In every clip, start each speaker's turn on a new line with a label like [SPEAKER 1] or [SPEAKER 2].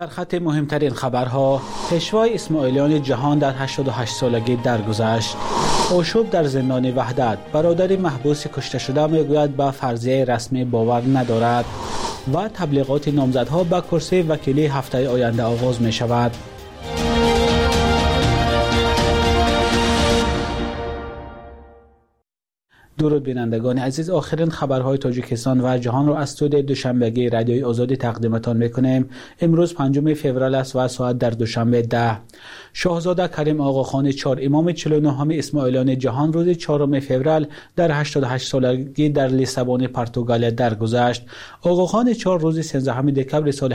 [SPEAKER 1] در خط مهمترین خبرها، پیشوای اسماعیلیان جهان در 88 سالگی درگذشت. آشوب در زندان وحدت، برادر محبوس کشته شده میگوید به فرضیه رسمی باور ندارد. و تبلیغات نامزدها به کرسی وکیلی هفته آینده آغاز می شود. درود بینندگان عزیز، آخرین خبرهای تاجیکستان و جهان را از استودیوی دوشنبگی رادیوی آزادی تقدیمتان میکنیم. امروز 5 فوریه است و ساعت در دوشنبه 10. شاهزاده کریم آقاخان 4 امام 49 اسماعیلیان جهان روز 4 فوریه در 88 سالگی در لیسابون پرتغال درگذشت. آقاخان 4 روز 13 دکمبر سال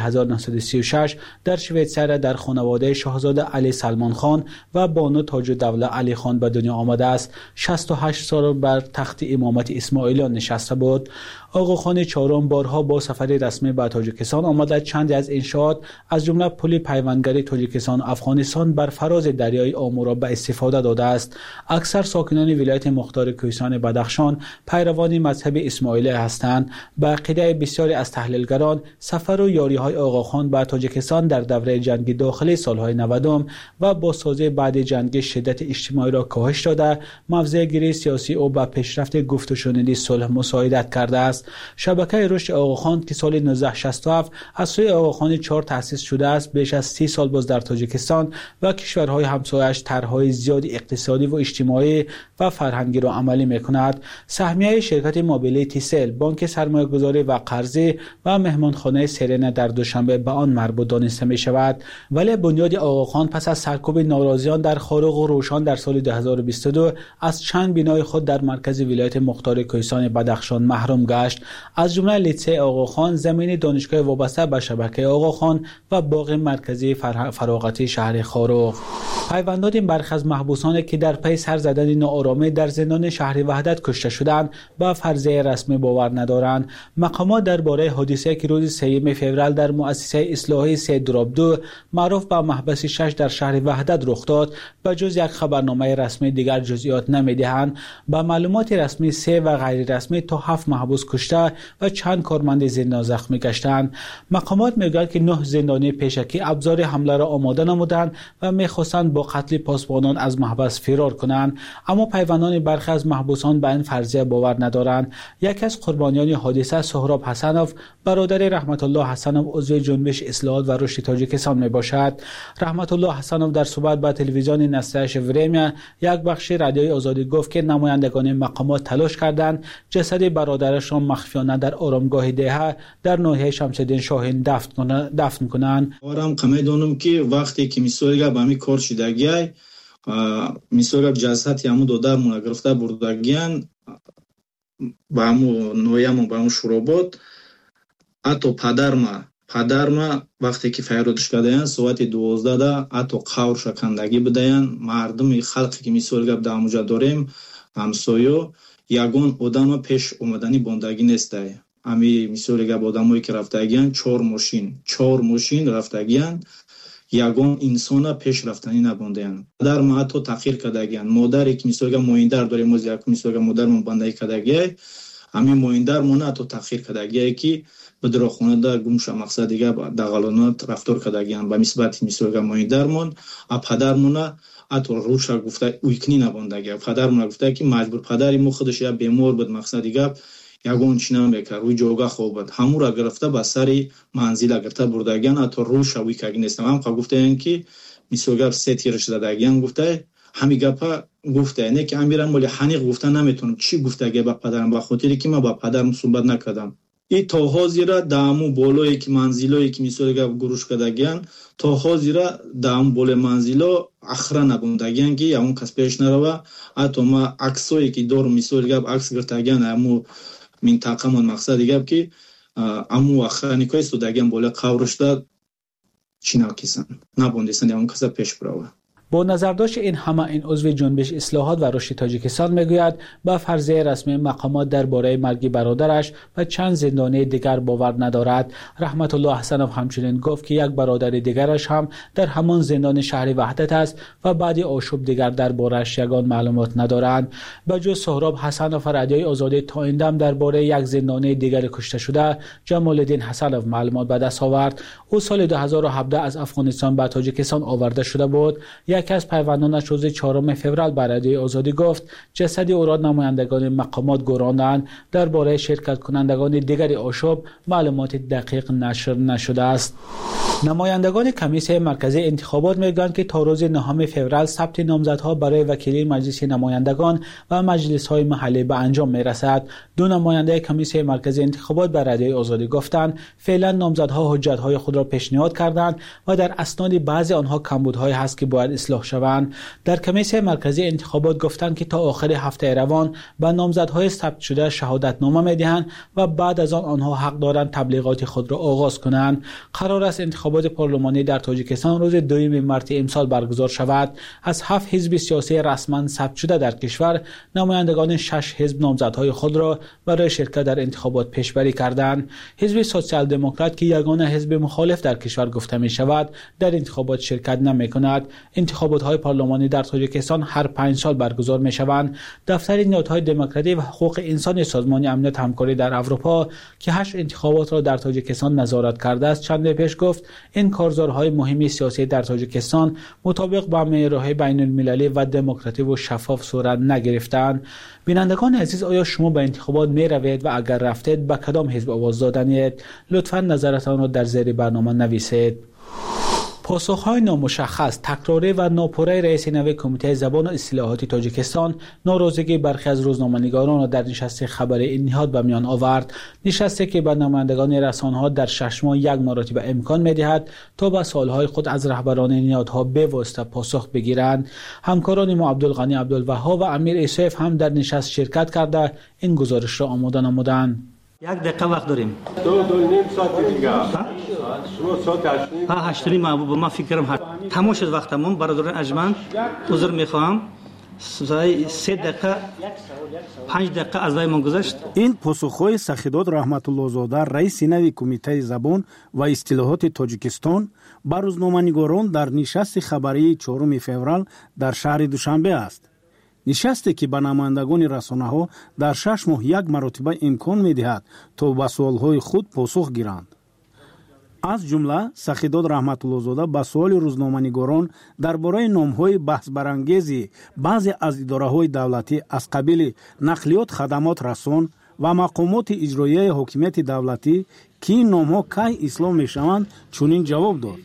[SPEAKER 1] 1936 در شویتزر در خانواده شاهزاده علی سلمان خان و بانو تاج الدوله علی خان به دنیا آمده است. 68 سال بر تخت امامت اسماعیلیان نشسته بود. آقاخان چهارم بارها با سفر رسمی به تاجیکستان آمده چند از انشاءات از جمله پل پیوندگری تاجیکستان و افغانستان بر فراز دریای آمو را به استفاده داده است. اکثر ساکنان ولایت مختار کوهستان بدخشان پیروان مذهب اسماعیلی هستند. به عقیده بسیاری از تحلیلگران سفر و یاری‌های آقاخان به تاجیکستان در دوره جنگ داخلی سالهای 90 و بازسازی بعد جنگ شدت اجتماعی را کاهش داده، موضع سیاسی او به پیشرفت گفت و شنودی صلح مساعدت کرده است. شبکه رشد آقاخان که سال 1967 از سوی آقاخان 4 تأسیس شده است، بیش از 30 سال باز در تاجیکستان و کشورهای همسایه‌اش طرح‌های زیاد اقتصادی و اجتماعی و فرهنگی را عملی می‌کند. سهمیه شرکت موبیلیتی سل، بانک سرمایه‌گذاری و قرضی و مهمانخانه سرنا در دوشنبه به آن مربوط دانسته می‌شود. ولی بنیاد آقاخان پس از سرکوب ناراضیان در خارق و روشن در سال 2022 از چند بنای خود در مرکز ولایت مختار کوهستان بدخشان محروم گشت، از جمله لیسه آقاخان، زمین دانشگاه وابسته به شبکه آقاخان و باغ مرکزی فراغتی شهر خارق. پیوندان برخی از محبوسانی که در پی سر زدن ناآرامی در زندان شهر وحدت کشته شدند با فرضیه رسمی باور ندارند. مقامات درباره حادثه که روز 3 فوریه در مؤسسه اصلاحی 3/2 معروف به محبس 6 در شهر وحدت رخ داد، به جز یک خبرنامه رسمی دیگر جزئیات نمی‌دهند. با معلومات رسمی 3 و غیر رسمی تا 7 محبوس کشته و چند کارمند زندان زخمی گشتند. مقامات میگویند که 9 زندانی پیشکی ابزار حمله را آماده نمودند و می‌خواستند با قتل پاسبانان از محبس فرار کنند، اما پیوندان برخی از محبوسان به این فرضیه باور ندارند. یکی از قربانیان حادثه سهراب حسنوف، برادر رحمت الله حسنوف، عضو جنبش اصلاحات و رشد تاجیکستان میباشد. رحمت الله حسنوف در صحبت با تلویزیون نسلش ورمیا یک بخش رادیوی آزادی گفت که نمایندگان مقامات تلاش کردند جسد برادرش را مخفیانه در آرامگاه دهه در ناحیه شمس‌الدین شاهین دفن کنند.
[SPEAKER 2] آرام کمیدونم که وقتی که میسوریگا با می کار شدگی میسوریگا جسد یامو دادار مون گرفته بردگیان با همو نویامو با همو شروبات اتو پدرما وقتی که فیرودش کردن ساعت 12 دا اتو قور شکندگی بدهن مردم خلقی که میسوریگا در هموجا داریم همسایو یگون آدم پیش اومدنی باندگی نیسته. امی میسوریگا با آدمایی که رفتگیان 4 ماشین رفتگیان، یگون انسان پیش رفتنی نبوندن. در ما تو تاخیر کردگیان. مادری که میسوریگا مویندر داریم از یک میسوریگا مادر من باندگی کردگی، امی مویندر مون تو تاخیر کردگی که بدر خونه دا گمش مقصد دیگه دغلانات رفتار کردگیان با نسبت میسوریگا مویندر مون پدر مون اتو روشا گفته ویکنی نبوندگی. پدر مون گفته که مجبور پدری مو خودش یا بیمار بود مقصد دیگه یگون چنان بکر روی جوگا خوب بود همو را گرفته با سری منزل گرفته بردگیان اتو روشا ویکاگی نیستم. هم گفته این که میسوگر 3 تیرش دادگیان گفته همی گپا گفته نه که امیرم ولی حنیق گفته نمیتونم چی گفته گه با پدرم با خاطری که من با پدرم صحبت نکردم. این تا حاضر دامو بالایی که منزلایی که میسوگر گروش کردگیان تا حاضر دام بول منزلا اخرا نبوندگیان که همون کس پیش نروا اتو ما عکسایی که دور میسوگر عکس گرفتگیان همو منطقه من مقصد دیگه که امو اخرانی که استودگیان بوله قورش داد چینا کسان نبوندیسن همون کسا پیش براوه.
[SPEAKER 1] با نظرداشت این همه این عضو جنبش اصلاحات و رشد تاجیکستان میگوید به فرضیه رسمی مقامات درباره مرگ برادرش و چند زندانی دیگر باور ندارد. رحمت الله حسنوف همچنین گفت که یک برادر دیگرش هم در همان زندان شهر وحدت است و بعد آشوب دیگر درباره‌اش یگان معلومات ندارند. به جز سهراب حسنوف رادیوی آزادی تا این دم درباره یک زندانی دیگر کشته شده جمال الدین حسنوف معلومات به دست آورد. او سال 2017 از افغانستان به تاجیکستان آورده شده بود. یکی از پیوندانش روز 4 فوریه به رادیوی آزادی گفت جسد او را نمایندگان مقامات گراندند. درباره شرکت کنندگان دیگر آشوب معلومات دقیق نشر نشده است. نمایندگان کمیسیون مرکزی انتخابات میگویند که تا روز 9 فوریه ثبت نامزدها برای وکیلی مجلس نمایندگان و مجلس‌های محلی به انجام میرسد. دو نماینده کمیسیون مرکزی انتخابات به رادیوی آزادی گفتند فعلا نامزدها حجت‌های خود را پیشنهاد کردند و در اسناد بعضی آنها کمبودهای هست که باید اصلاح شوند. در کمیسیون مرکزی انتخابات گفتند که تا آخر هفته روان به نامزدهای ثبت شده شهادتنامه میدهند و بعد از آنها حق دارند تبلیغات خود را آغاز کنند. قرار است انتخابات پارلمانی در تاجیکستان روز 2 مارس امسال برگزار شود. از 7 حزب سیاسی رسما ثبت شده در کشور نمایندگان 6 حزب نامزدهای خود را برای شرکت در انتخابات پیشبری کردند. حزب سوسیال دموکرات که یگانه حزب مخالف در کشور گفته می شود در انتخابات شرکت نمی کند. انتخابات های پارلمانی در تاجیکستان هر 5 سال برگزار می شوند. دفتر نهادهای دموکراسی و حقوق انسان سازمان امنیت همکاری در اروپا که 8 انتخابات را در تاجیکستان نظارت کرده است چند پیش گفت این کارزارهای مهمی سیاسی در تاجیکستان مطابق با معیارهای بین المللی و دموکراتیک و شفاف صورت نگرفتند. بینندگان عزیز، آیا شما به انتخابات می روید و اگر رفتید به کدام حزب آواز دادنید؟ لطفاً نظرتان را در زیر برنامه نویسید. پاسخهای نامشخص، تکراری و ناپوره رئیس نوی کمیته زبان و اصلاحات تاجیکستان ناراضگی برخی از روزنامه‌نگاران را در نشست خبری این نهاد به میان آورد. نشستی که به نمایندگان رسانه‌ها در 6 ماه یک مرتبه امکان می‌دهد تا به سوال‌های خود از رهبران نهادها به واسطه پاسخ بگیرند. همکاران ما عبدالغنی عبدالوهاب و امیر ایسوف هم در نشست شرکت کرده این گزارش را آماده نمودند.
[SPEAKER 3] 1 دقیقه وقت داریم.
[SPEAKER 4] 2.5 ساعت دیگه. شما ساعت
[SPEAKER 3] 8 محبوب ما فکرم تمام شد وقتمون. برادران ارجمند عذر میخوام 3 دقیقه 5 دقیقه از وقتمون گذشت.
[SPEAKER 5] این پاسخهای سخیداد رحمت الله زاده رئیس نوی کمیته زبان و اصطلاحات تاجیکستان با روزنامه‌نگاران در نشست خبری 4 فوریه در شهر دوشنبه است. نشستی که به نمایندگان رسانه‌ها در 6 ماه یک مرتبه امکان می‌دهد تا به سوال‌های خود پاسخ گیرند. از جمله سخیداد رحمت الله زاده به سوال روزنامه‌نگاران درباره نام‌های بحث برانگیز بعضی از اداره‌های دولتی از قبیل نقلیات خدمات رسان و مقامات اجرایی حاکمیت دولتی که این نام‌ها کی اصلاح می‌شوند چنین جواب داد.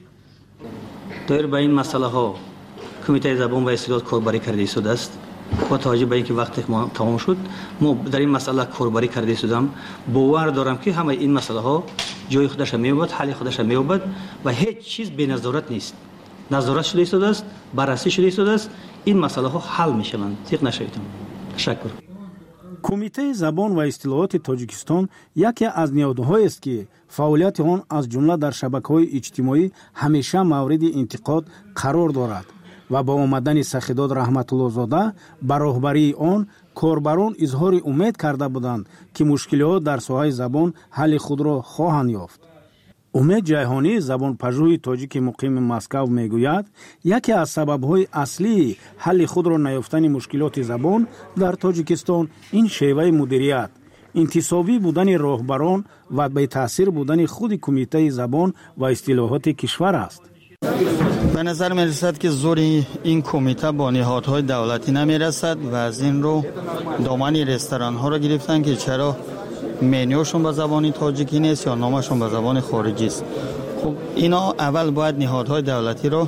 [SPEAKER 3] در به این مسئله‌ها کمیته زبان و اصلاحات کاربری کرده شده است. با توجه به اینکه وقت ما تمام شد ما در این مسئله کاربری کرده شدم. باور دارم که همه این مسئله ها جای خودش می‌یابد، حل خودش می‌یابد و هیچ چیز به نظارت نیست. نظارت شده شده است، بررسی شده شده است. این مسئله ها حل می‌شوند. ثق نشوید. تشکر.
[SPEAKER 5] کمیته زبان و اصطلاحات تاجیکستان یکی از نهادهایی است که فعالیت آن از جمله در شبکه‌های اجتماعی همیشه مورد انتقاد قرار دارد و با آمدن سخیداد رحمت الله زاده به راهبری آن کاربران اظهار امید کرده بودند که مشکلات در ساحه زبان حل خود را خواهند یافت. امید جیهانی زبان پژوه تاجیک مقیم مسکو میگوید یکی از سبب‌های اصلی حل خود را نیافتن مشکلات زبان در تاجیکستان این شیوه مدیریت، انتصابی بودن راهبران و به تاثیر بودن خود کمیته زبان و اصطلاحات کشور است.
[SPEAKER 6] به نظر می رسد که زور این کمیته با نهادهای دولتی نمی رسد و از این رو دامن رستوران ها را گرفتن که چرا منیوشون به زبان تاجیکی نیست یا نامشون به زبان خارجی است. خب اینا اول باید نهادهای دولتی را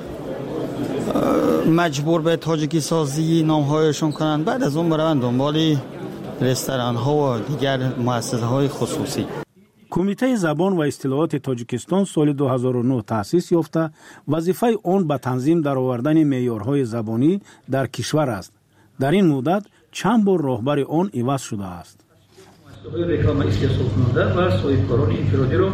[SPEAKER 6] مجبور به تاجیکی سازی نامهایشون کنند، بعد از اون بروند دنبال رستوران ها و دیگر مؤسسه های خصوصی.
[SPEAKER 5] کمیته زبان و اصطلاحات تاجیکستان سال 2009 تأسیس یافته، وظیفه آن به تنظیم درآوردن معیارهای زبانی در کشور است. در این مدت چند بار راهبر آن عوض شده است.
[SPEAKER 3] رکلام استحصال کننده و صاحبکاران انفرادی را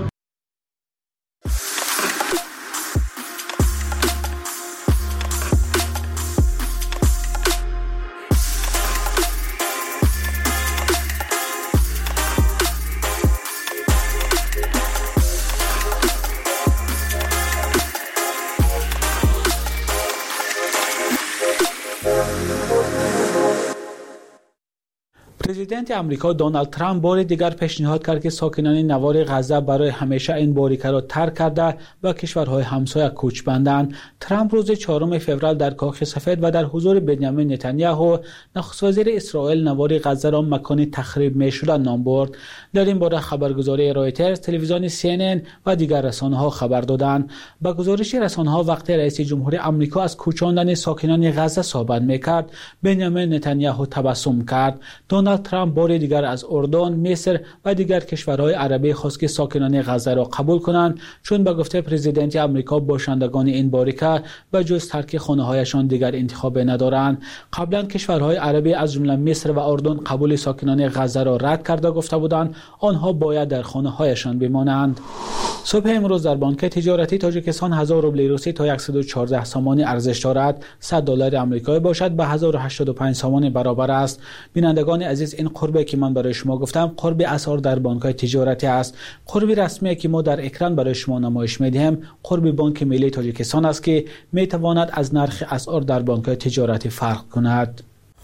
[SPEAKER 1] پرزیدنت آمریکا دونالد ترامپ بار دیگر پیشنهاد کرد که ساکنان نوار غزه برای همیشه این باریکه را ترک کرده و کشورهای همسایه کوچ بندند. ترامپ روز 4 فوریه در کاخ سفید و در حضور بنیامین نتانیاهو نخست وزیر اسرائیل نوار غزه را مکان تخریب می‌شده نام برد. در این باره خبرگزاری رایترز، تلویزیون CNN و دیگر رسانه‌ها خبر دادند. با گزارش رسانه‌ها وقتی رئیس جمهور آمریکا از کوچاندن ساکنان غزه صحبت می‌کرد، بنیامین نتانیاهو تبسم کرد. دونالد ترامپ بار دیگر از اردن، مصر و دیگر کشورهای عربی خواست که ساکنان غزه را قبول کنند، چون به گفته پرزیدنت آمریکا باشندگان این باریکه به جز ترک خانه‌هایشان دیگر انتخاب ندارند. قبلا کشورهای عربی از جمله مصر و اردن قبول ساکنان غزه را رد کرده گفته بودند آنها باید در خانه‌هایشان بمانند. صبح امروز در بانک تجارتی تاجیکستان 1000 روبل روسی تا 114 سامانی ارزش دارد. $100 آمریکایی باشد به 1085 سامانی برابر است. بینندگان عزیز، این قربی که من برای شما گفتم قرب اسعار در بانک‌های تجارتی است. قرب رسمی که ما در اکران برای شما نمایش می‌دهیم قرب بانک ملی تاجیکستان است که می‌تواند از نرخ اسعار در بانک‌های تجارتی فرق کند.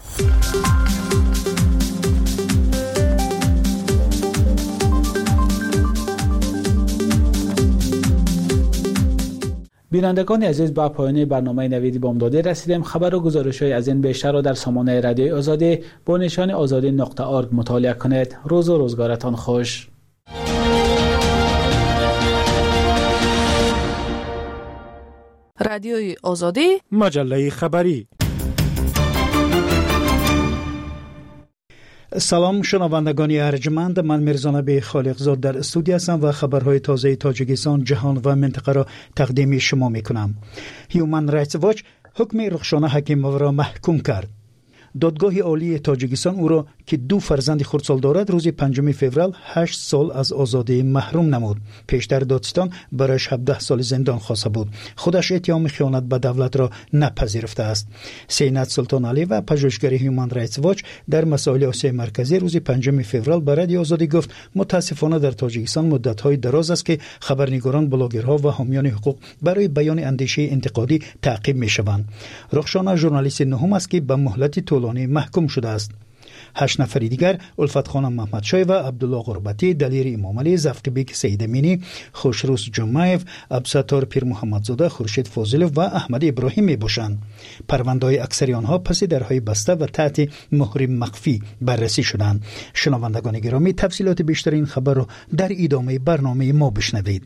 [SPEAKER 1] بینندگان عزیز، با پایان برنامه نویدی بامداده رسیدیم. خبر و گزارش‌های از این بیشتر را در سامانه رادیوی آزادی با نشان azadi.org مطالعه کنید. روز و روزگارتان خوش.
[SPEAKER 7] رادیوی آزادی،
[SPEAKER 5] مجله خبری. سلام شنوندگان ارجمند، من میرزا نبی خالقزاد در استودیو هستم و خبرهای تازه تاجیکستان، جهان و منطقه را تقدیم شما میکنم. هیومن رایتس واچ حکم رخشانه حکیموف را محکوم کرد. دادگاه عالی تاجیکستان او را که 2 فرزند خردسال دارد روز 5 فوریه 8 سال از آزادی محروم نمود. پیشتر دادستان برایش 17 سال زندان خواسته بود. خودش اتهام خیانت به دولت را نپذیرفته است. سینات سلطان علی و پژوهشگر هیومن رایتس واچ در مسائل آسیای مرکزی روز 5 فوریه به رادیو آزادی گفت متاسفانه در تاجیکستان مدت‌های دراز است که خبرنگاران، بلاگرها و حامیان حقوق برای بیان اندیشه انتقادی تعقیب می‌شوند. رخشانه ژورنالیست نهم است که به مهلت طولانی محکوم شده است. 8 نفر دیگر الفت خانم محمدشاه و عبدالله غربتی، دلیر امامعلی، زفقبیک سید امینی، خوشروس جمعیف، عبدالستار پیر محمدزاده، خورشید فاضلov و احمد ابراهیمی باشند. پرونده‌های اکثر آنها پس درهای بسته و تحت مهر مخفی بررسی شدند. شنوندگان گرامی، تفصیلات بیشتر این خبر را در ادامه برنامه ما بشنوید.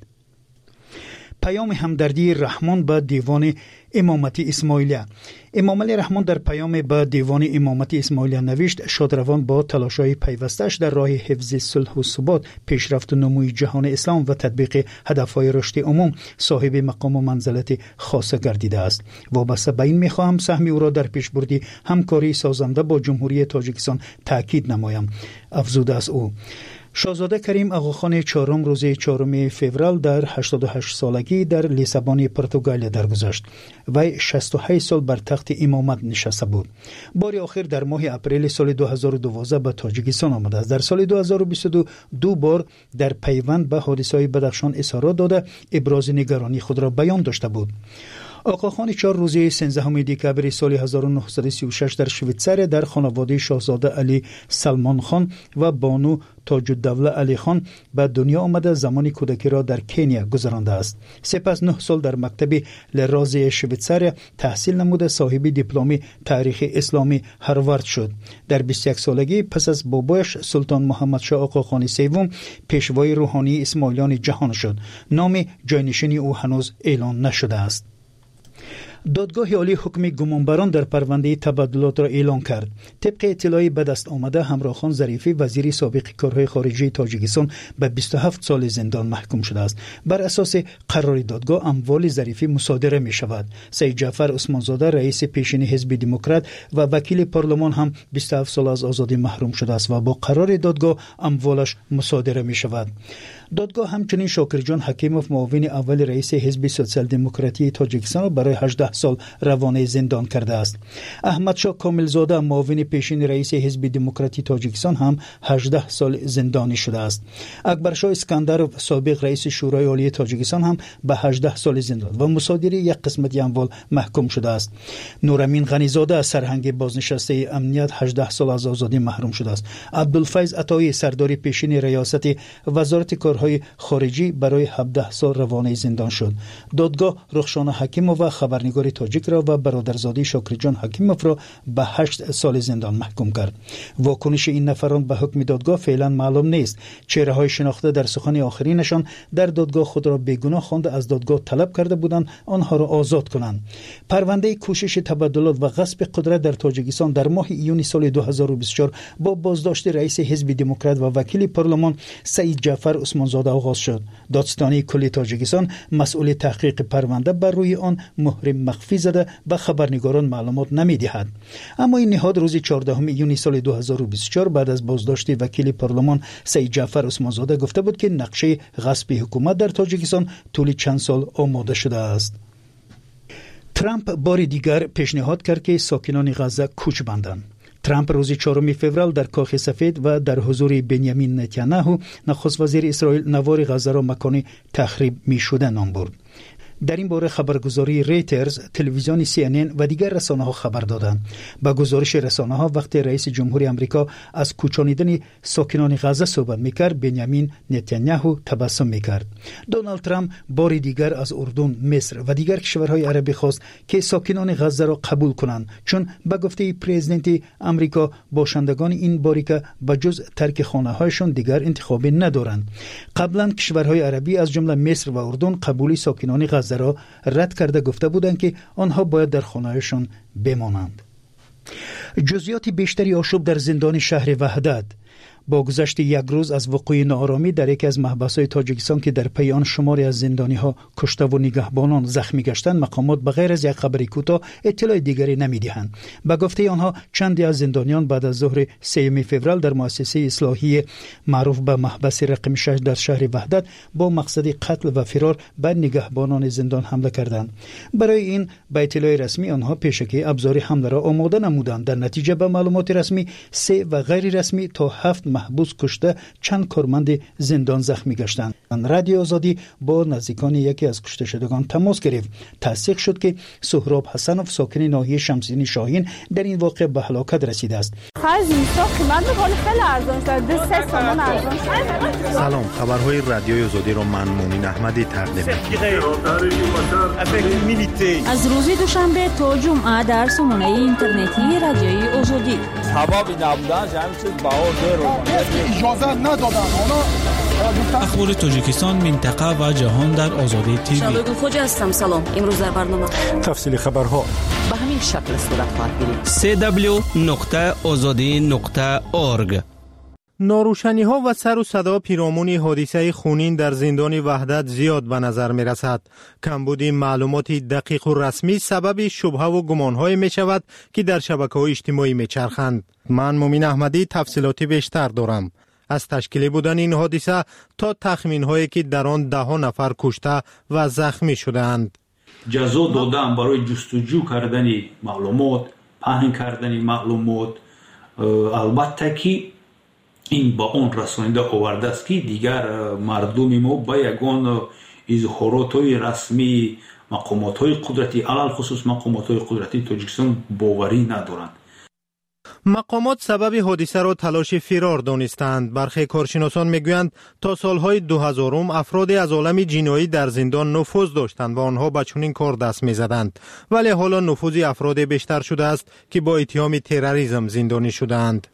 [SPEAKER 5] پیام همدردی رحمان به دیوان امامتی اسماعیلیه. امام علی رحمان در پیام به دیوان امامتی اسماعیلیه نوشت شادروان با تلاش‌های پیوسته‌اش در راه حفظ صلح و ثبات، پیشرفت و نموی جهان اسلام و تطبیق هدف‌های رشد عموم صاحب مقام و منزلت خاصه گردیده است. وابسته به این می‌خواهم سهم او را در پیشبرد همکاری سازنده با جمهوری تاجیکستان تاکید نمایم. افزوده است او. شاهزاده کریم آقاخان چهارم روز 4 فوریه در 88 سالگی در لیسابون پرتغال درگذشت. وی 68 سال بر تخت امامت نشسته بود. بار آخر در ماه اپریل سال 2012 به تاجیکستان آمده است. در سال 2022 2 بار در پیوند به حادثه‌های بدخشان اظهارات داده ابراز نگرانی خود را بیان داشته بود. آقاخان 4 روز 13 دکبر سال 1936 در شویتزار در خانواده شاهزاده علی سلمان خان و بانو تاج الدوله علی خان به دنیا آمده. زمان کودکی را در کنیا گذرانده است. سپس 9 سال در مکتب لراز شویتزار تحصیل نموده. صاحب دیپلم تاریخ اسلامی هاروارد شد. در 21 سالگی پس از بابایش سلطان محمد شاه آقاخان سوم پیشوای روحانی اسماعیلیان جهان شد. نام جانشین او هنوز اعلان نشده است. دادگاه عالی حکم گمانبران در پرونده تبادلات را اعلان کرد. طبق اطلاعی به دست آمده همراخان ظریفی وزیر سابق کارهای خارجی تاجیکستان به 27 سال زندان محکوم شده است. بر اساس قرار دادگاه اموال ظریفی مصادره می شود. سید جعفر عثمانزاده رئیس پیشین حزب دموکرات و وکیل پارلمان هم 27 سال از آزادی محروم شده است و با قرار دادگاه اموالش مصادره می شود. دادگاه همچنین شاکر جان حکیموف معاون اول رئیس حزب سوسیال دموکراتی تاجیکستان را برای 18
[SPEAKER 7] سال روانه زندان کرده است. احمدشاه کاملزاده معاون پیشین رئیس حزب دموکراتی تاجیکستان هم 18 سال زندانی شده است. اکبرشاه اسکندرov سابق رئیس شورای عالی تاجیکستان هم به 18 سال زندان و مصادره یک قسمت اموال محکوم شده است. نورامین غنیزاده از سرهنگ بازنشسته امنیت 18 سال از آزادی محروم شده است. عبدالفیض عطایی سردار پیشین ریاست وزارت کارهای خارجی برای 17 سال روانه زندان شد. دادگاه رخشان حکیموف و خبرنگار تاجیک را و برادرزاده شاکرجان حکیموف را به 8 سال زندان محکوم کرد. واکنش این نفران به حکم دادگاه فعلا معلوم نیست. چهره‌های شناخته در سخن آخرینشان در دادگاه خود را بیگناه خوانده از دادگاه طلب کرده بودند آنها را آزاد کنند. پرونده کوشش تبادلات و غصب قدرت در تاجیکستان در ماه ایون سال 2024 با بازداشت رئیس حزب دموکرات و وکیل پارلمان سعید جعفر عثمانزاده آغاز شد. دادستانی کلی تاجیکستان مسئول تحقیق پرونده بر روی آن مهر مخفی زده و خبرنگاران معلومات نمی‌دهد. اما این نهاد روز 14 ایون سال 2024 بعد از بازداشت وکیل پارلمان سعید جعفر عثمانزاده گفته بود که نقشه غصب حکومت در تاجیکستان طول چند سال آماده شده است. ترامپ بار دیگر پیشنهاد کرد که ساکنان غزه کوچ بندند. ترامپ روز 4 فوریه در کاخ سفید و در حضور بنیامین نتانیاهو نخست وزیر اسرائیل نوار غزه را مکان تخریب می‌شده نام برد. در این باره خبرگزاری ریترز، تلویزیون CNN و دیگر رسانه‌ها خبر دادند. با گزارش رسانه‌ها وقتی رئیس جمهوری آمریکا از کوچانیدن ساکنان غزه صحبت می‌کرد، بنیامین نتانیاهو تبسم می‌کرد. دونالد ترامپ بار دیگر از اردن، مصر و دیگر کشورهای عربی خواست که ساکنان غزه را قبول کنند، چون به گفته پرزیدنت آمریکا باشندگان این باریکه به جز ترک خانه‌هایشان دیگر انتخابی ندارند. قبلا کشورهای عربی از جمله مصر و اردن قبول ساکنان غزه را رد کرده گفته بودند که آنها باید در خانه‌هایشان بمانند. جزئیات بیشتری آشوب در زندان شهر وحدت. با گذشت یک روز از وقوع ناآرامی در یکی از محبس‌های تاجیکستان که در پی آن شماری از زندانی‌ها کشته و نگهبانان زخمی گشتند، مقامات بغیر از یک خبری کوتاه اطلاع دیگری نمی‌دهند. به گفته آنها چندی از زندانیان بعد از ظهر 3 فوریه در مؤسسه اصلاحی معروف به محبس رقم 6 در شهر وحدت با مقصد قتل و فرار به نگهبانان زندان حمله کردند. برای این به اطلاع رسمی آنها پیشکی ابزار حمله را آماده نمودند. در نتیجه به معلومات رسمی 3 و غیر رسمی تا 7 محبوس کشته، چند کارمند زندان زخمی گشتند. رادیو آزادی با نزدیکان یکی از کشته شدگان تماس گرفت. تصدیق شد که سهراب حسنوف ساکن ناحیه شمسین شاهین در این واقعه به هلاکت رسیده است.
[SPEAKER 8] سلام، خبرهای رادیو آزادی را من مومن احمدی تقدیم می‌کنم.
[SPEAKER 9] از روز دوشنبه تا جمعه در سامانه اینترنتی رادیوی آزادی.
[SPEAKER 10] حبابی نبودن همین چیز باور
[SPEAKER 11] اجازه ندادن.
[SPEAKER 1] اخبار تاجیکستان، منطقه و جهان در آزادی تیوی.
[SPEAKER 9] شبگون خوجا هستم. سلام. امروز در برنامه
[SPEAKER 8] تفصیل خبرها
[SPEAKER 9] به همین شکل صورت خواهد گرفت.
[SPEAKER 12] www.azadi.org.
[SPEAKER 8] ناروشنی‌ها و سر و صدا پیرامون حادثه خونین در زندان وحدت زیاد به نظر می‌رسد. کمبود معلومات دقیق و رسمی سبب شبهه و گمان‌های می‌شود که در شبکه‌های اجتماعی می‌چرخند. من مومن احمدی تفصیلاتی بیشتر دارم. از تشکیل بودن این حادثه تا تخمین‌هایی که در آن 10 نفر کشته و زخمی شدند.
[SPEAKER 13] جزا دادن برای جستجو کردن معلومات، پهن کردن معلومات، البته که این با اون رسانیده آورده است که دیگر مردم ما با یگان اظهارات‌های رسمی مقامات‌های قدرتی، علل خصوص مقامات‌های قدرتی تاجیکستان باوری ندارند.
[SPEAKER 8] مقامات سبب حادثه را تلاش فرار دانستند. برخی کارشناسان میگویند تا سالهای 2000 افرادی از عالم جنایی در زندان نفوذ داشتند و آنها به چنین کار دست میزدند، ولی حالا نفوذ افراد بیشتر شده است که با اتهام تروریسم زندانی شدند.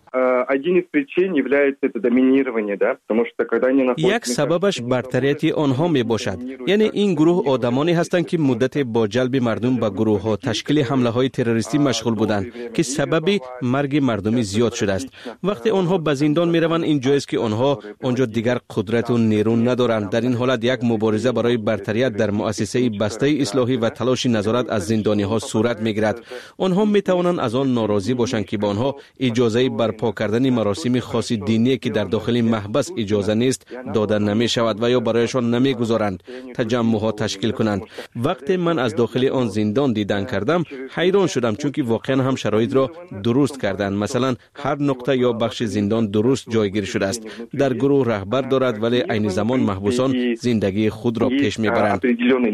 [SPEAKER 12] یک سببش برتریت آنها می باشد. یعنی این گروه آدمانی هستند که مدت با جلب مردم به گروه ها تشکیل حمله های تروریستی مشغول بودند که سبب مرگ مردمی زیاد شده است. وقتی آنها به زندان می روند اینجا است که آنها آنجا دیگر قدرت و نیرو ندارند. در این حالت یک مبارزه برای برتریت در مؤسسه بسته اصلاحی و تلاش نظارت از زندانی ها صورت می گیرد. آنها می توانند از آن ناراضی باشند که با آنها اجازه برپا کردن کردن مراسم خاص دینی که در داخل محبس اجازه نیست داده نمی شود و یا برایشان نمی گذارند تجمعات تشکیل کنند. وقتی من از داخل آن زندان دیدن کردم حیران شدم، چون که واقعا هم شرایط را درست کردند. مثلا هر نقطه یا بخش زندان درست جایگیری شده است. در گروه رهبر دارد ولی عین زمان محبوسان زندگی خود را پیش میبرند.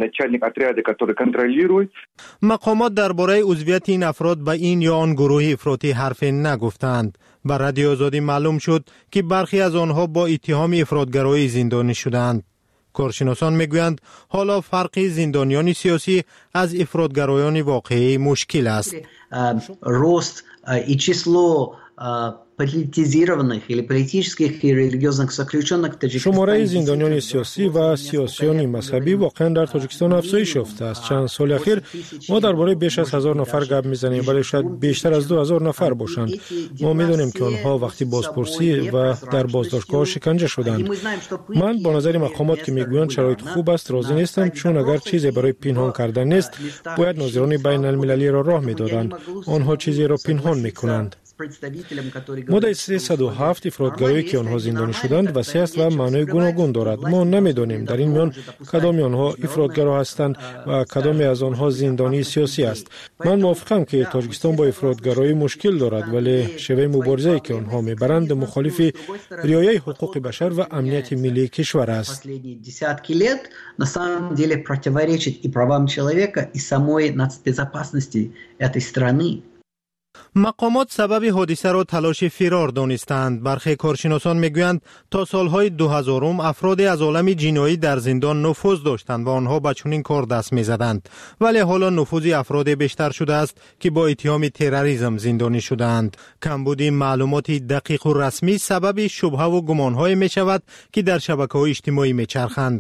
[SPEAKER 8] مقامات درباره عضویت این افراد به این یا آن گروه افراطی حرف نگفتند. بر رادیو آزادی معلوم شد که برخی از آنها با اتهام افراطگرایی زندانی شدند. کارشناسان میگویند حالا فرق زندانیان سیاسی از افراطگرایان واقعی مشکل است.
[SPEAKER 11] Рост и число политизированных или политических и религиозных заключенных в Таджикистане.
[SPEAKER 14] شماره زندانیان سیاسی و سیاسیان مذهبی واقعا در تاجیکستان افزایش یافته است. چند سال اخیر ما درباره بیش از 1000 نفر گپ میزنیم، ولی شاید بیشتر از 2000 نفر باشند. ما میدونیم که آنها وقتی بازپرسی و در بازداشتگاه شکنجه شدند. من با نظر مقامات که میگویند شرایط خوب است راضی نیستم، چون اگر چیزی برای پنهان کردن نیست باید ناظران بین المللی را راه میدادند. آنها چیزی را پنهان میکنند. مدت 307 افراطگرایی که آنها زندانی شدند وسیع است و معنای گوناگون دارد. ما نمیدانیم در این میان کدام آنها افراطگرا هستند و کدام از آنها زندانی سیاسی است. من موافقم که تاجیکستان با افراطگرایی مشکل دارد، ولی شیوه مبارزه‌ای که آنها میبرند مخالف رعایت حقوق بشر و امنیت ملی کشور است.
[SPEAKER 11] На самом деле противоречит и правам человека, и самой нацбезопасности этой страны.
[SPEAKER 8] مقامات سبب حادثه را تلاش فرار دانستند. برخی کارشناسان میگویند تا سالهای 2000 افرادی از عالم جنایی در زندان نفوذ داشتند و آنها به چنین کار دست میزدند، ولی حالا نفوذ افراد بیشتر شده است که با اتهام تروریسم زندانی شدند. کمبود معلومات دقیق و رسمی سبب شبهه و گمانهای می شود که در شبکه‌های اجتماعی میچرخند.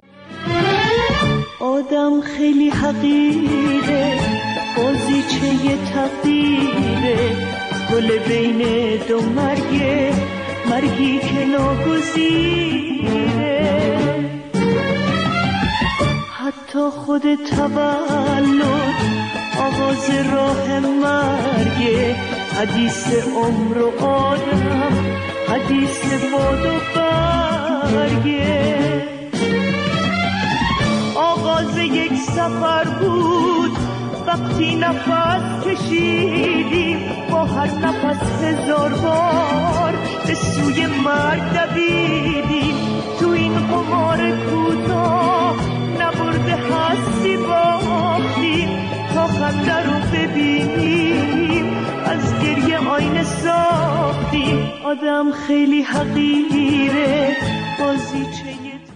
[SPEAKER 15] آدم خیلی حقیره، بازیچه تقدیره، گل بین دو مرگه، مرگی که ناگزیره. حتی خود تولد آغاز راه مرگه، حدیث عمر و آدم، حدیث باد و برگه. آغاز یک سفر بود وقتی نفس کشیدیم، با هر نفس 1000 بار به سوی مرگ دویدیم. تو این قمار کوتاه نبرده هستی باختیم، تا خنده رو ببینیم از گریه آینه ساختیم. آدم خیلی حقیره، بازیچه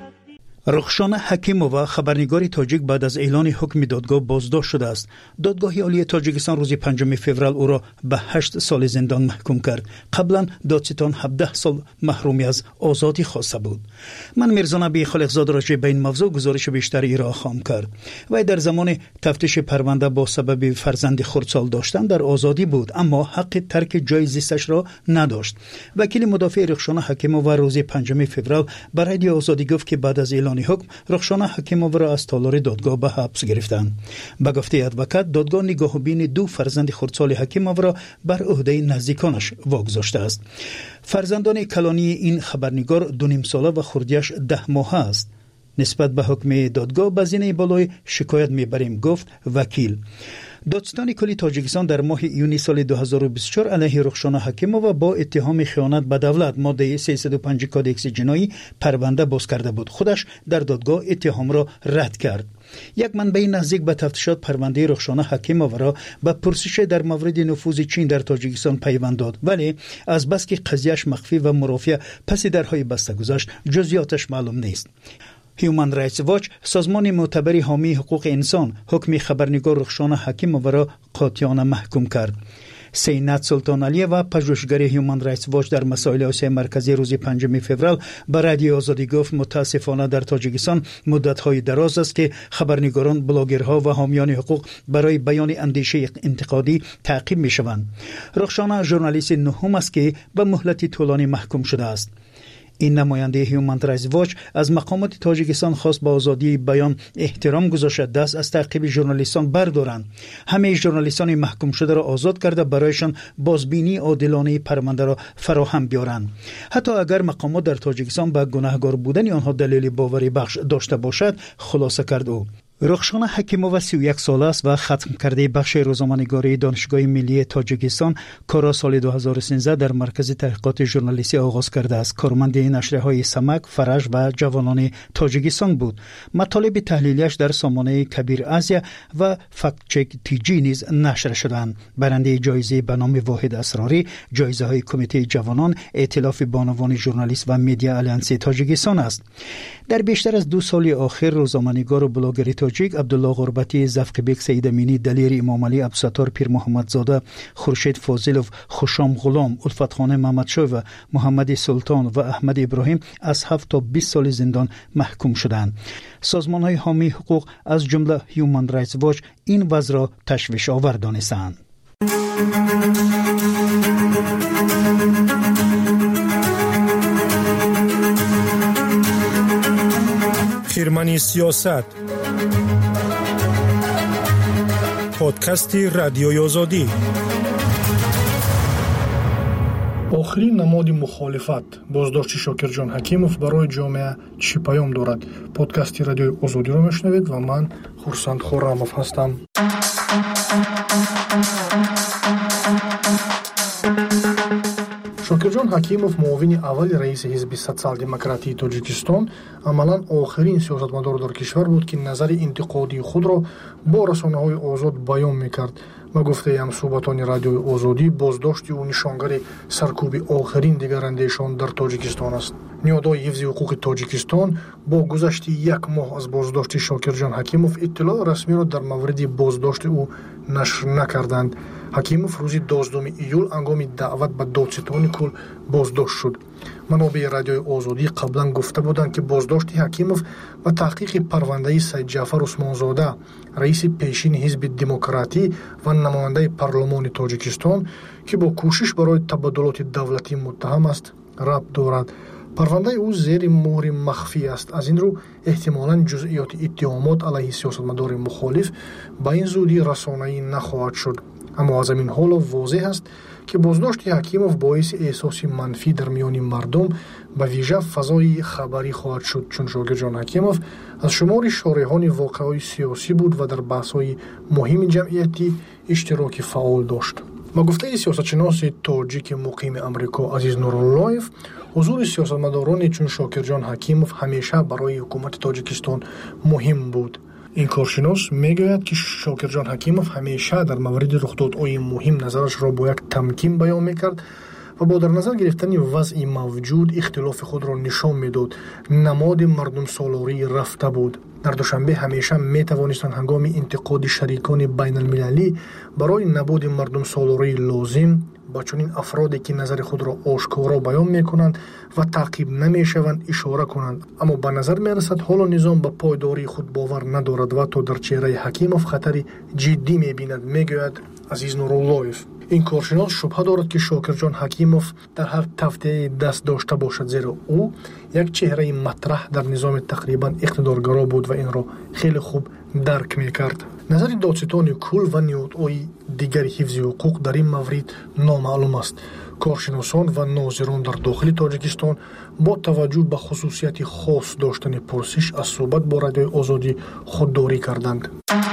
[SPEAKER 7] رخشانه حکیمووا خبرنگار تاجیک بعد از اعلان حکم دادگاه بازداشت شده است. دادگاه عالی تاجیکستان روز 5 فوریه او را به 8 سال زندان محکوم کرد. قبلا دادستان 17 سال محرومی از آزادی خواسته بود. من میرزا نبی خالقزاد راجع به این موضوع گزارش بیشتر ارائه خواهم کرد. وی در زمان تفتیش پرونده با سبب فرزند خردسال داشتن در آزادی بود، اما حق ترک جای زیستش را نداشت. وکیل مدافع رخشانه حکیمووا روز 5 فوریه به رادیو آزادی گفت که بعد از اعلان حکم رخشانه حکیمووا را از تالار دادگاه به حبس گرفتند. به گفته ادوکات دادگاه نگاهبین 2 فرزند خردسال حکیمووا را بر عهده نزدیکانش واگذاشته است. فرزندان کلانی این خبرنگار 2.5 ساله و خردیش 10 ماهه است. نسبت به حکم دادگاه به زینه بالای شکایت میبریم، گفت وکیل. دادستان کلی تاجیکستان در ماه یونی سال 2024 علیه رخشانه حکیمووا با اتهام خیانت به دولت ماده 305 کادکس جنایی پرونده باز کرده بود. خودش در دادگاه اتهام را رد کرد. یک منبع نزدیک به تفتیشات پرونده رخشانه حکیمووا را به پرسش در مورد نفوذ چین در تاجیکستان پیوند داد، ولی از بس که قضیهش مخفی و مرافع پس درهای بسته گذاشت جزئیاتش معلوم نیست. هیومن رایتس واچ، سازمان معتبر حامی حقوق انسان، حکم خبرنگار رخشانه حکیمووا را قاطعانه محکوم کرد. سینات سلطان علی و پژوهشگر هیومن رایتس واچ در مسائل آسیا مرکزی روز 5 فوریه به رادیو آزادی گفت متاسفانه در تاجیکستان مدت‌های دراز است که خبرنگاران، بلاگرها و حامیان حقوق برای بیان اندیشه انتقادی تعقیب می‌شوند. رخشانه ژورنالیست نهم است که به مهلت طولانی محکوم شده است. این نماینده هیومن رایتس واچ از مقامات تاجیکستان خواست با آزادی بیان احترام گذاشته دست از تعقیب ژورنالیستان بردارند. همه ژورنالیستان محکوم شده را آزاد کرده برایشان بازبینی عادلانه پرونده را فراهم بیارند. حتی اگر مقامات در تاجیکستان به گناهکار بودن آنها دلیل باوری بخش داشته باشد، خلاصه کرد او. رخشان حکیمووا 31 ساله است و ختم کرده بخش روزنامه‌نگاری دانشگاه ملی تاجیکستان کار سال 2013 در مرکز تحقیقات ژورنالیستی آغاز کرده است. کارمند نشریه‌های سمک، فرج و جوانان تاجیکستان بود. مطالب تحلیلیش در سامانه کبیر آسیا و فکت چک تیجی نیز نشر شدند. برنده جایزه به نام واحد اسراری، جایزه‌های کمیته جوانان، ائتلاف بانوان ژورنالیست و مدیا آلیانس تاجیکستان است. در بیشتر از 2 سال اخیر روزنامه‌نگار و بلاگر تاجیک عبدالله غربتی، زفقبک سید امینی، دلیر امام علی، عبدالستار پیر محمد زاده، خورشید فاضلوف، خوشام غلام، الفت خان محمدشاه و محمد سلطان و احمد ابراهیم از 7 تا 20 سال زندان محکوم شدند. سازمان‌های حامی حقوق از جمله هیومن رایتس واچ این وضع را تشویش آور دانستند.
[SPEAKER 14] خیرمنی سیاست، پادکست رادیوی آزادی.
[SPEAKER 16] آخرین نماد مخالفت، بازداشت شاکرجان حکیموف برای جامعه چی پیام دارد؟ پادکست رادیوی آزادی را میشنوید و من خورسند خورموف هستم. شاکرجان حکیموف معاون اول رئیس حزب سوسیال دموکراتی تاجیکستان عملاً آخرین سیاستمدار در کشور بود که نظر انتقادی خود را با رسانه‌های آزاد بیان می‌کرد. و گفته هم صحبتان رادیوی آزادی بازداشت او نشانگر سرکوب آخرین دگراندیشان در تاجیکستان است. نهادهای حفظ حقوق تاجیکستان با گذشت 1 ماه از بازداشت شاکرجان حکیموف اطلاع رسمی را در مورد بازداشت او نشر نکردند. حکیموف روز 12 ایول هنگام دعوت به دادستان کل بازداشت شد. منابع رادیوی آزادی قبلا گفته بودند که بازداشت حکیموف و تحقیق پرونده سید جعفر عثمانزاده، رئیس پیشین حزب دموکراتی و نماینده پارلمان تاجیکستان که با کوشش برای تبادلات دولتی متهم است، ربط دارد. پرونده او زیر مهر مخفی است. از این رو احتمالاً جزئیات اتهامات علیه سیاستمدار مخالف با این زودی رسانه‌ای نخواهد شد. اما از این حال واضح است که بازداشت حکیموف باعث احساس منفی در میان مردم به ویژه فضای خبری خواهد شد، چون شاکرجان حکیموف از شمار شارحان واقعی سیاسی بود و در بحث‌های مهم جمعیتی اشتراک فعال داشت. با گفته سیاستشناس تاجیک مقیم امریکا عزیز نوراللهیف، حضور سیاستمداران چون شاکرجان حکیموف همیشه برای حکومت تاجیکستان مهم بود. این کارشناس میگوید که شاکرجان حکیموف همیشه در مورد رخدادهای مهم نظرش را با یک تمکین بیان میکرد و با در نظر گرفتن وضع موجود اختلاف خود را نشان میداد. نماد مردم سالاری رفته بود. در دوشنبه همیشه میتوانستند هنگام انتقاد شریکان بین المللی برای نبود مردم سالاری لازم با چنین افرادی که نظر خود را آشکارا بیان میکنند و تعقیب نمیشوند اشاره کنند. اما به نظر میرسد حالا نظام به پایداری خود باور ندارد و تا در چهره حکیموف خطر جدی میبیند، میگوید عزیز نوراللهیف. این کارشناس شبهه دارد که شاکرجان حکیموف در هر تفته دست داشته باشد، زیرا او یک چهره مطرح در نظام تقریبا اقتدارگرا بود و این را خیلی خوب درک میکرد. نظر دادستان کل و نهادهای دیگر حفظ حقوق در این مورد نامعلوم است. کارشناسان و ناظران در داخل تاجیکستان با توجه به خصوصیت خاص داشتن پرسش از صحبت با رادیوی آزادی خودداری کردند.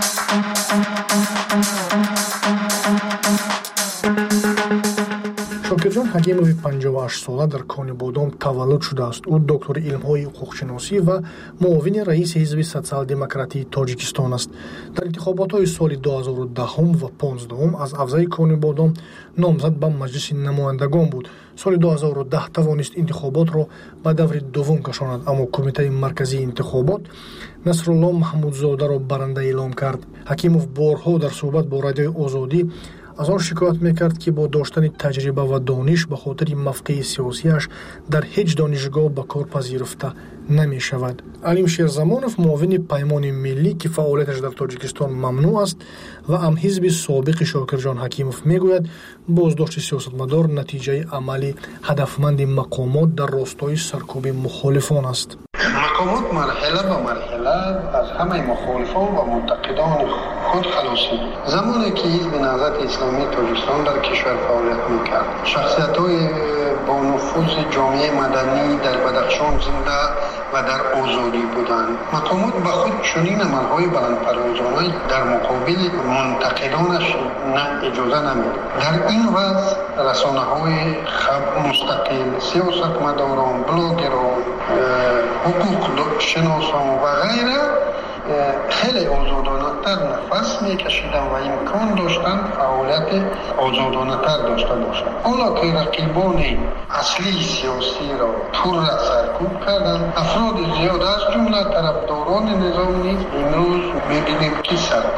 [SPEAKER 16] شاکرجان حکیموف 58 ساله در کان بادام تولد شده است. او دکتر علم‌های حقوق‌شناسی و معاون رئیس حزب سوسیال دموکراتی تاجیکستان است. در انتخابات‌های سال 2010 و 15 از حوزه کان بادام نامزد به مجلس نمایندگان بود. سال 2010 توانست انتخابات را به دور دوم کشاند، اما کمیته مرکزی انتخابات نصرالله محمودزاده را برنده اعلام کرد. حکیموف بارها در صحبت با رادیوی آزادی از آن شکایت میکرد که با داشتن تجربه و دانش به خاطر موقع سیاسیش در هیچ دانشگاه به کار پذیرفته نمی شود. علیم شیرزمانов معاون پیمان ملی که فعالیتش در تاجیکستان ممنوع است و هم حزب سابق شاکرجان حکیمов میگوید بازداشت سیاستمدار نتیجه عملی هدفمند مقامات در راستای سرکوب مخالفان است.
[SPEAKER 17] مقامات مرحله به مرحله از همه مخالفان و منتقدان خود خلاصید. زمانی که حزب نهضت اسلامی تاجیکستان در کشور فعالیت میکرد، شخصیت‌های با نفوذ جامعه مدنی در بدخشان زنده و در آزادی بودند. مقامات به خود چنین عمل‌های بلندپروازانه در مقابل منتقدانش اجازه نمی‌داد. در این وضع رسانه‌های مستقل، سیاستمداران، بلاگران، حقوق شناسان و غیره خیلی آزادانه‌تر نفس می‌کشیدن و امکان داشتند فعالیت آزادانه‌تر داشته باشند. حالا که رقیبان اصلی سیاسی را پر سرکوب کردند، افراد زیاد از جمله طرفداران نظام نیز امروز می‌بینیم که سرکوب